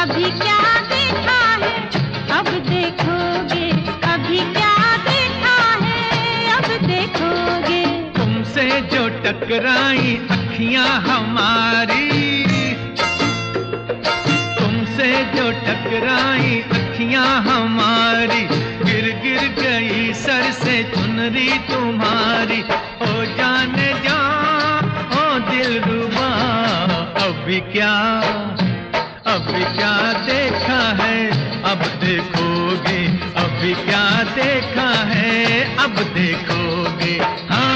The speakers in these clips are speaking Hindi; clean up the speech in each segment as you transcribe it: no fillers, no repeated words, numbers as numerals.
अभी क्या देखा है अब देखोगे, अभी क्या देखा है अब देखोगे। तुमसे जो टकराई अखियां हमारी, तुमसे जो टकराई अखियां हमारी, गिर गिर गई सर से चुनरी तुम्हारी। ओ जाने जा ओ दिलरुबा, अभी क्या देखा है अब देखोगे, अभी क्या देखा है अब देखोगे। हाँ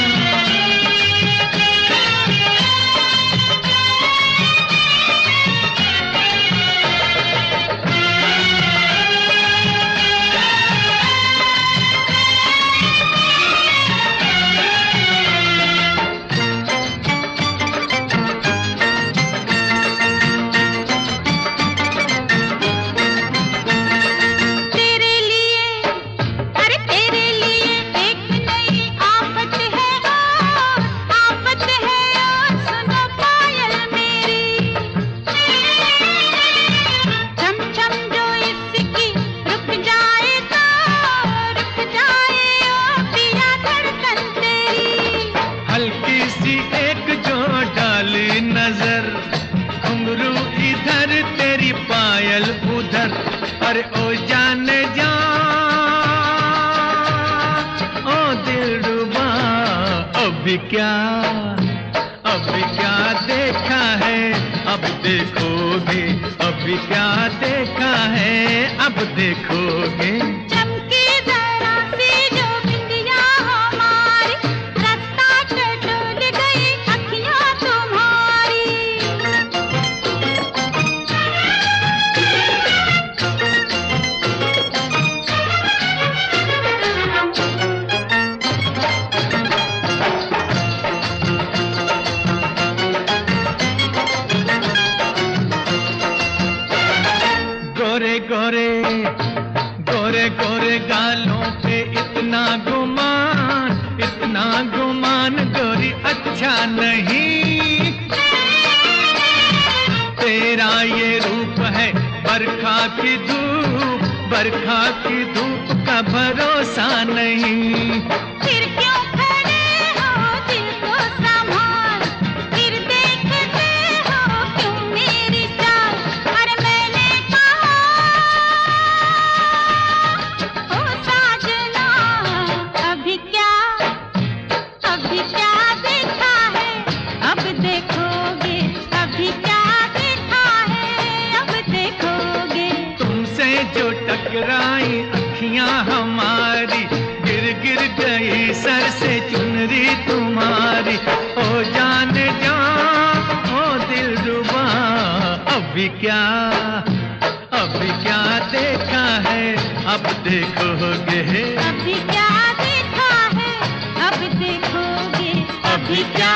नजर, घुंघरू इधर तेरी पायल उधर। अरे ओ जाने जा ओ दिलरुबा, अभी क्या देखा है अब देखोगे, अभी क्या देखा है अब देखोगे। गोरे गोरे गोरे गोरे गालों पे इतना गुमान गोरी अच्छा नहीं। तेरा ये रूप है बरखा की धूप का भरोसा नहीं। फिर क्यों खड़े हो दिल को संभाल, फिर देखते हो क्यों मेरी चाल। अरे मैंने कहा ओ साजना, अभी क्या देखा है अब देखोगे, अभी क्या देखा है अब देखोगे। तुमसे जो टकराई अखियां हमारी, गिर गिर गई सर से चुनरी तुम्हारी। ओ जाने जा ओ दिलरुबा, अभी क्या देखा है अब देखोगे। अभी क्या देखा है अब देखोगे, अभी क्या